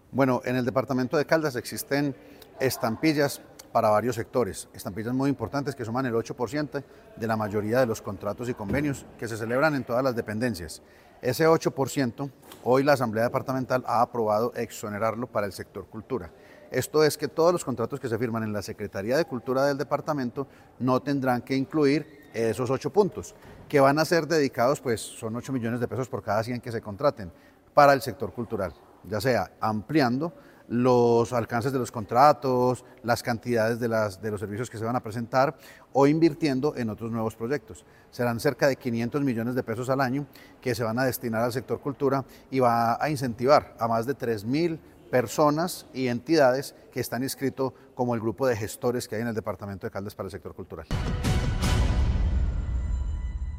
Bueno, en el departamento de Caldas existen estampillas para varios sectores, estampillas muy importantes que suman el 8% de la mayoría de los contratos y convenios que se celebran en todas las dependencias. Ese 8%, hoy la Asamblea Departamental ha aprobado exonerarlo para el sector cultura. Esto es que todos los contratos que se firman en la Secretaría de Cultura del departamento no tendrán que incluir esos 8 puntos, que van a ser dedicados, pues son 8 millones de pesos por cada 100 que se contraten, para el sector cultural, ya sea ampliando los alcances de los contratos, las cantidades de los servicios que se van a presentar o invirtiendo en otros nuevos proyectos. Serán cerca de 500 millones de pesos al año que se van a destinar al sector cultura y va a incentivar a más de 3.000 personas y entidades que están inscritos como el grupo de gestores que hay en el departamento de Caldas para el sector cultural.